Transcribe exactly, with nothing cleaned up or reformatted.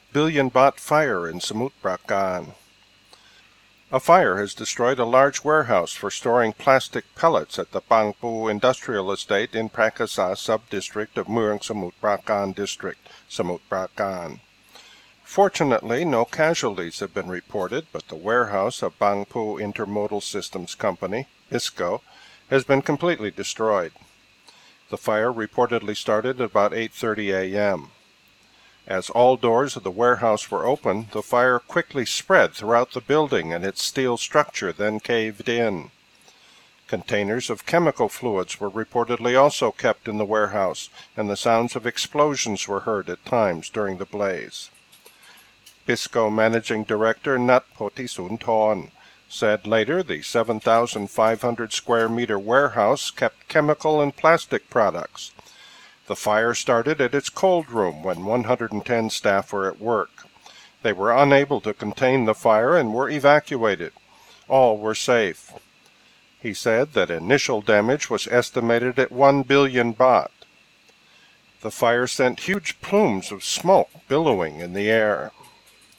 billion baht fire in Samut Prakan. A fire has destroyed a large warehouse for storing plastic pellets at the Bangpu Industrial Estate in Prakasa sub-district of Mueang Samut Prakan District, Samut Prakan. Fortunately, no casualties have been reported, but the warehouse of Bangpu Intermodal Systems Company, I S C O, has been completely destroyed. The fire reportedly started at about eight thirty a m As all doors of the warehouse were open, the fire quickly spread throughout the building and its steel structure then caved in. Containers of chemical fluids were reportedly also kept in the warehouse, and the sounds of explosions were heard at times during the blaze. I S C O Managing Director Nat Potisunthorn said later the seven thousand five hundred square meter warehouse kept chemical and plastic products. The fire started at its cold room when one hundred ten staff were at work. They were unable to contain the fire and were evacuated. All were safe. He said that initial damage was estimated at one billion baht. The fire sent huge plumes of smoke billowing in the air.